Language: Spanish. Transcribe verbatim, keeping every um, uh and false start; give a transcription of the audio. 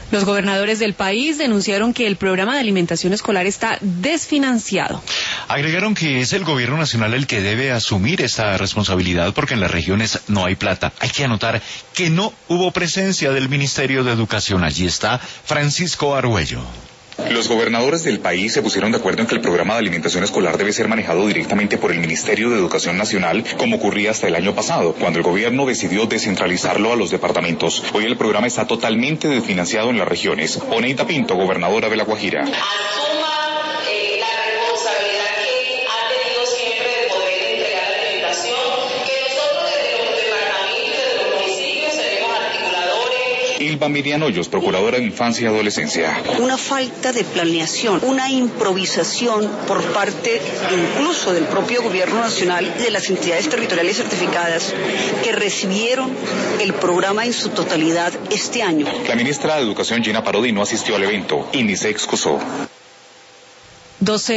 Los gobernadores del país denunciaron que el programa de alimentación escolar está desfinanciado. Agregaron que es el gobierno nacional el que debe asumir esta responsabilidad porque en las regiones no hay plata. Hay que anotar que no hubo presencia del Ministerio de Educación. Allí está Francisco Argüello. Los gobernadores del país se pusieron de acuerdo en que el programa de alimentación escolar debe ser manejado directamente por el Ministerio de Educación Nacional, como ocurría hasta el año pasado, cuando el gobierno decidió descentralizarlo a los departamentos. Hoy el programa está totalmente desfinanciado en las regiones. Oneida Pinto, gobernadora de La Guajira. Ilva Miriam Hoyos, procuradora de Infancia y Adolescencia. Una falta de planeación, una improvisación por parte incluso del propio gobierno nacional y de las entidades territoriales certificadas que recibieron el programa en su totalidad este año. La ministra de Educación, Gina Parodi, no asistió al evento y ni se excusó. doce